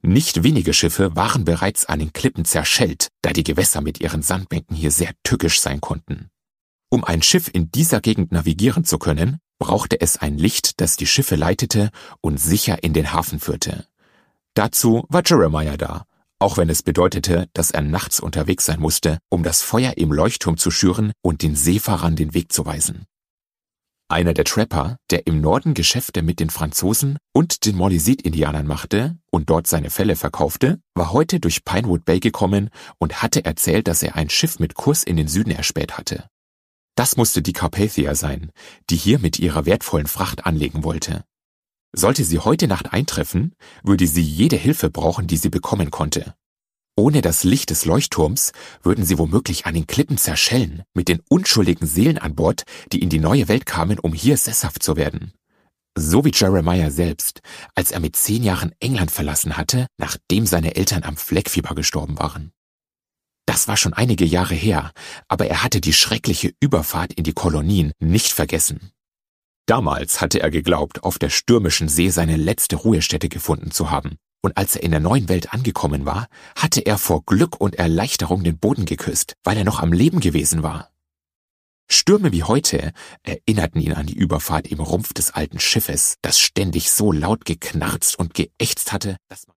Nicht wenige Schiffe waren bereits an den Klippen zerschellt, da die Gewässer mit ihren Sandbänken hier sehr tückisch sein konnten. Um ein Schiff in dieser Gegend navigieren zu können, brauchte es ein Licht, das die Schiffe leitete und sicher in den Hafen führte. Dazu war Jeremiah da, auch wenn es bedeutete, dass er nachts unterwegs sein musste, um das Feuer im Leuchtturm zu schüren und den Seefahrern den Weg zu weisen. Einer der Trapper, der im Norden Geschäfte mit den Franzosen und den Molisit-Indianern machte und dort seine Felle verkaufte, war heute durch Pinewood Bay gekommen und hatte erzählt, dass er ein Schiff mit Kurs in den Süden erspäht hatte. Das musste die Carpathia sein, die hier mit ihrer wertvollen Fracht anlegen wollte. Sollte sie heute Nacht eintreffen, würde sie jede Hilfe brauchen, die sie bekommen konnte. Ohne das Licht des Leuchtturms würden sie womöglich an den Klippen zerschellen, mit den unschuldigen Seelen an Bord, die in die neue Welt kamen, um hier sesshaft zu werden. So wie Jeremiah selbst, als er mit 10 Jahren England verlassen hatte, nachdem seine Eltern am Fleckfieber gestorben waren. Das war schon einige Jahre her, aber er hatte die schreckliche Überfahrt in die Kolonien nicht vergessen. Damals hatte er geglaubt, auf der stürmischen See seine letzte Ruhestätte gefunden zu haben. Und als er in der neuen Welt angekommen war, hatte er vor Glück und Erleichterung den Boden geküsst, weil er noch am Leben gewesen war. Stürme wie heute erinnerten ihn an die Überfahrt im Rumpf des alten Schiffes, das ständig so laut geknarzt und geächzt hatte, dass man